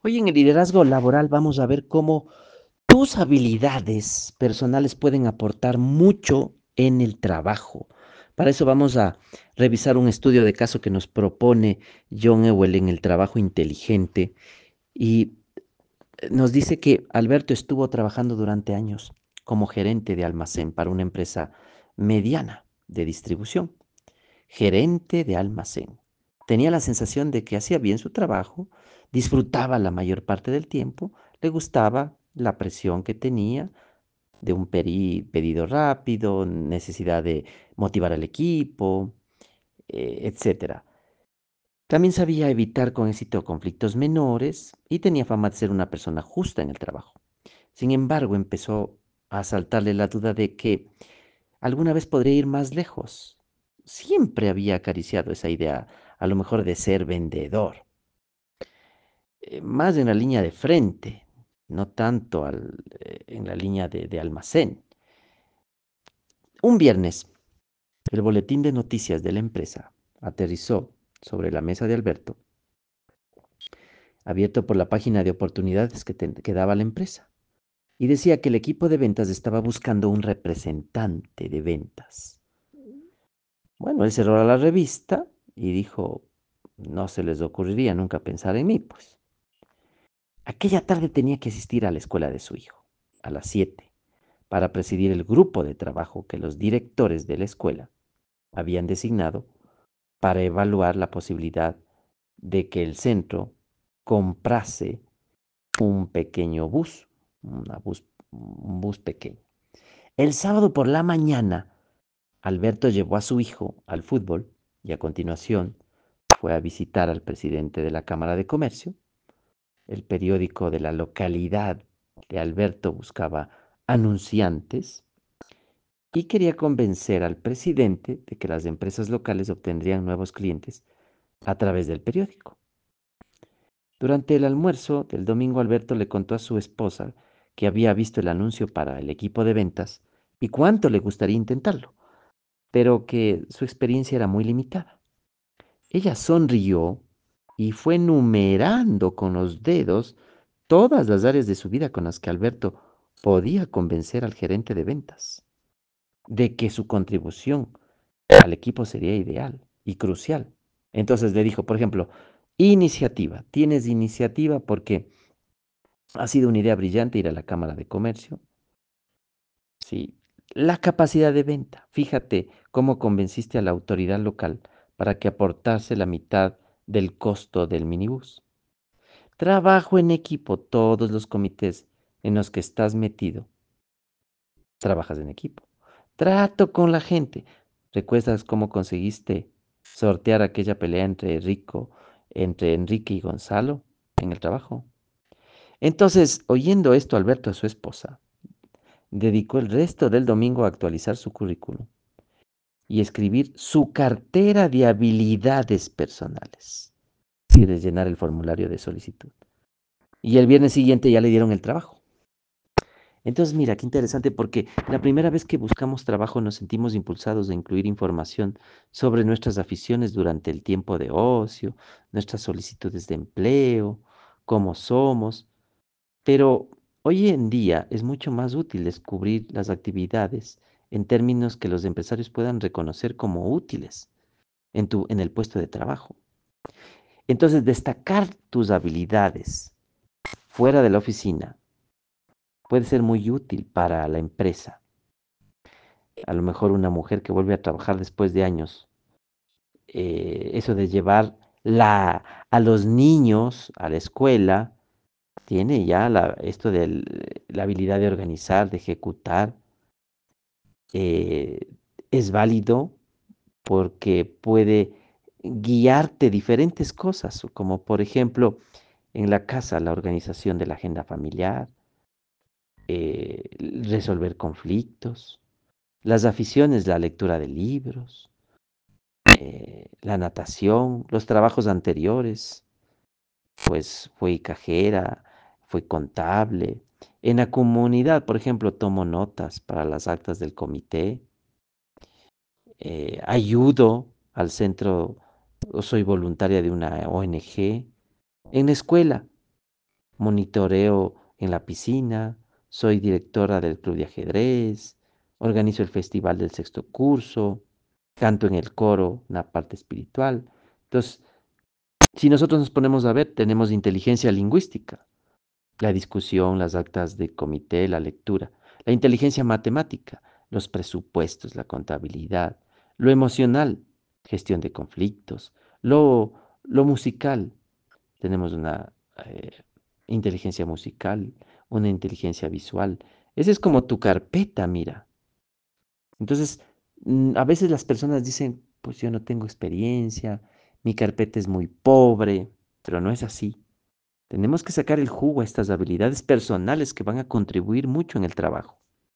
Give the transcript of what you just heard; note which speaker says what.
Speaker 1: Hoy en el liderazgo laboral vamos a ver cómo tus habilidades personales pueden aportar mucho en el trabajo. Para eso vamos a revisar un estudio de caso que nos propone John Ewell en el trabajo inteligente y nos dice que Alberto estuvo trabajando durante años como gerente de almacén para una empresa mediana de distribución. Gerente de almacén. Tenía la sensación de que hacía bien su trabajo, disfrutaba la mayor parte del tiempo, le gustaba la presión que tenía de un pedido rápido, necesidad de motivar al equipo, etcétera. También sabía evitar con éxito conflictos menores y tenía fama de ser una persona justa en el trabajo. Sin embargo, empezó a asaltarle la duda de que alguna vez podría ir más lejos. Siempre había acariciado esa idea, a lo mejor de ser vendedor, más en la línea de frente, no tanto en la línea de almacén. Un viernes, el boletín de noticias de la empresa aterrizó sobre la mesa de Alberto, abierto por la página de oportunidades que daba la empresa, y decía que el equipo de ventas estaba buscando un representante de ventas. Bueno, él cerró la revista y dijo, no se les ocurriría nunca pensar en mí, pues. Aquella tarde tenía que asistir a la escuela de su hijo, a las 7, para presidir el grupo de trabajo que los directores de la escuela habían designado para evaluar la posibilidad de que el centro comprase un pequeño bus, un bus pequeño. El sábado por la mañana, Alberto llevó a su hijo al fútbol y a continuación fue a visitar al presidente de la Cámara de Comercio. El periódico de la localidad de Alberto buscaba anunciantes y quería convencer al presidente de que las empresas locales obtendrían nuevos clientes a través del periódico. Durante el almuerzo del domingo, Alberto le contó a su esposa que había visto el anuncio para el equipo de ventas y cuánto le gustaría intentarlo, pero que su experiencia era muy limitada. Ella sonrió y fue numerando con los dedos todas las áreas de su vida con las que Alberto podía convencer al gerente de ventas de que su contribución al equipo sería ideal y crucial. Entonces le dijo, por ejemplo, iniciativa. Tienes iniciativa porque ha sido una idea brillante ir a la Cámara de Comercio. Sí. La capacidad de venta. Fíjate cómo convenciste a la autoridad local para que aportase la mitad del costo del minibús. Trabajo en equipo, todos los comités en los que estás metido, trabajas en equipo. Trato con la gente. ¿Recuerdas cómo conseguiste sortear aquella pelea entre Enrique y Gonzalo en el trabajo? Entonces, oyendo esto, Alberto a su esposa dedicó el resto del domingo a actualizar su currículum y escribir su cartera de habilidades personales y rellenar el formulario de solicitud. Y el viernes siguiente ya le dieron el trabajo. Entonces, mira, qué interesante porque la primera vez que buscamos trabajo nos sentimos impulsados a incluir información sobre nuestras aficiones durante el tiempo de ocio, nuestras solicitudes de empleo, cómo somos, pero hoy en día es mucho más útil descubrir las actividades en términos que los empresarios puedan reconocer como útiles en el puesto de trabajo. Entonces, destacar tus habilidades fuera de la oficina puede ser muy útil para la empresa. A lo mejor una mujer que vuelve a trabajar después de años, eso de llevar a los niños a la escuela, tiene ya esto de la habilidad de organizar, de ejecutar, eh, es válido porque puede guiarte diferentes cosas, como por ejemplo en la casa la organización de la agenda familiar, resolver conflictos, las aficiones, la lectura de libros, la natación, los trabajos anteriores, pues fui cajera, fui contable. En la comunidad, por ejemplo, tomo notas para las actas del comité, ayudo al centro, o soy voluntaria de una ONG. En la escuela, monitoreo en la piscina, soy directora del club de ajedrez, organizo el festival del sexto curso, canto en el coro, una parte espiritual. Entonces, si nosotros nos ponemos a ver, tenemos inteligencia lingüística, la discusión, las actas de comité, la lectura, la inteligencia matemática, los presupuestos, la contabilidad, lo emocional, gestión de conflictos, lo musical, tenemos una inteligencia musical, una inteligencia visual. Esa es como tu carpeta, mira. Entonces, a veces las personas dicen, pues yo no tengo experiencia, mi carpeta es muy pobre, pero no es así. Tenemos que sacar el jugo a estas habilidades personales que van a contribuir mucho en el trabajo.